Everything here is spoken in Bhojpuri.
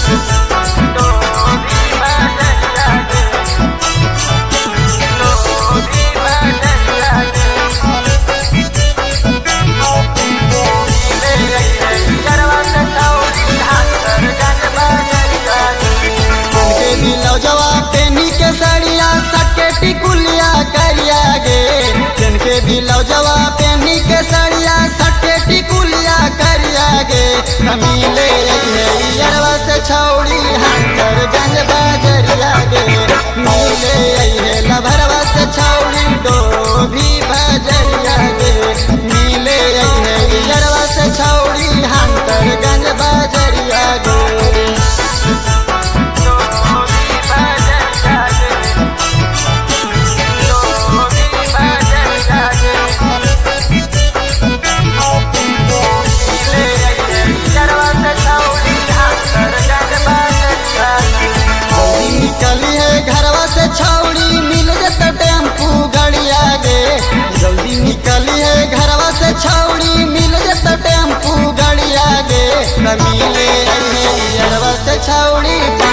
ब्लाउजवा पेनी के सड़िया सटे टिकुलिया करिया गे मिले यरवा से छौड़ी हंकर गंज बाजरिया गे मिले लभरवा से छौड़ी डोभी बाजरिया गे मिले यरवा से छौड़ी हंकर गंज बाजरिया गे। छौड़ी मिल जत टेम्पू गड़िया गे जल्दी निकली है घरवा से छौड़ी मिल जत टेम्पू गड़िया गे मिले घरवा से छौड़ी।